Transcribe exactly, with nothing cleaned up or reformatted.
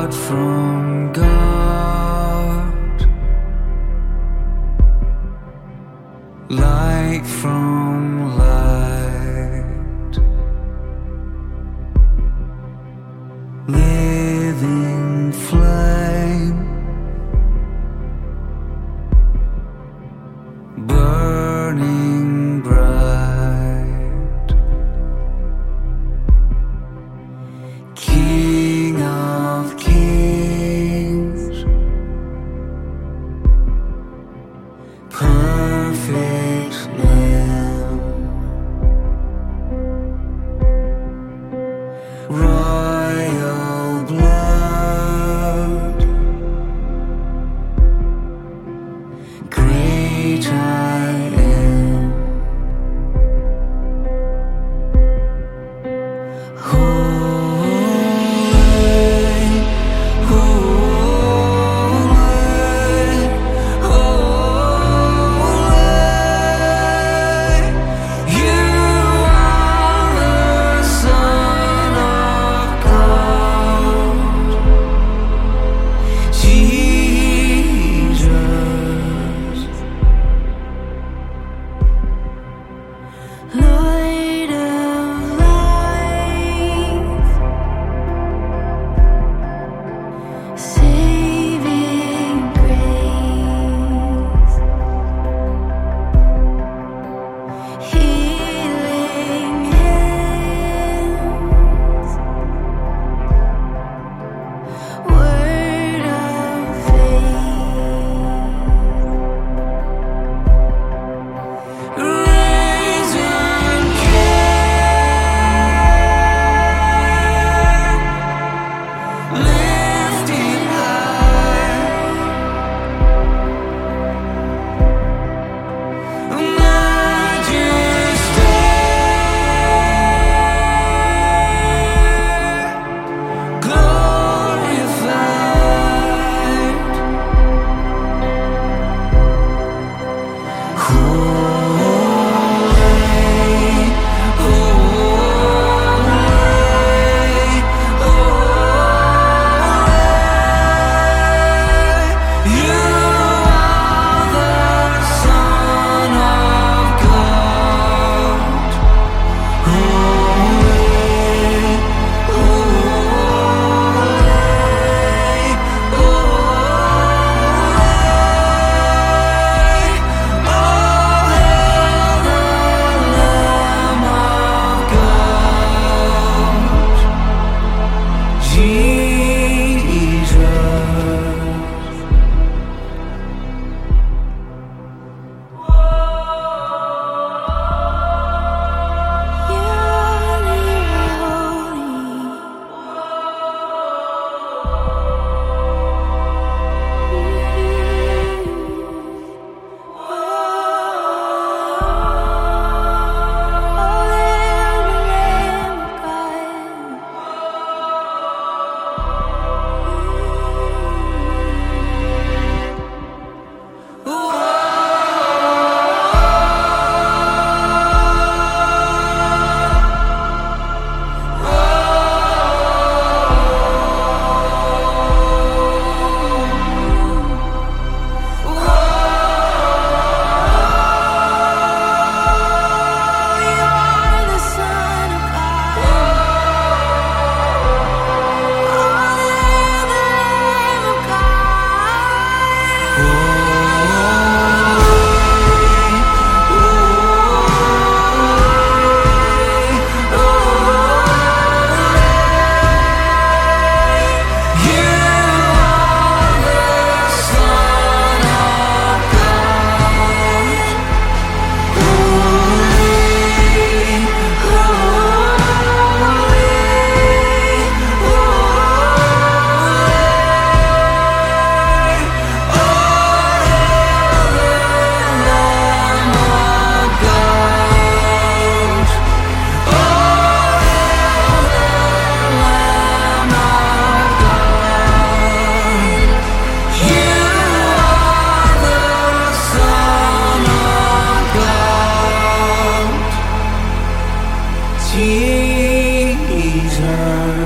God from God, light from light, living flame, burning bright, King of kings, perfect Lamb, royal blood, great I am, holy, holy, holy. You are the Son of God, Jesus, Light of life, saving grace, healing hands, word of faith, risen King, lifted high, majesty, glorified, holy, holy, holy. You are the Son of God, holy, holy, holy. All hail the Lamb of God, Jesus. Jesus.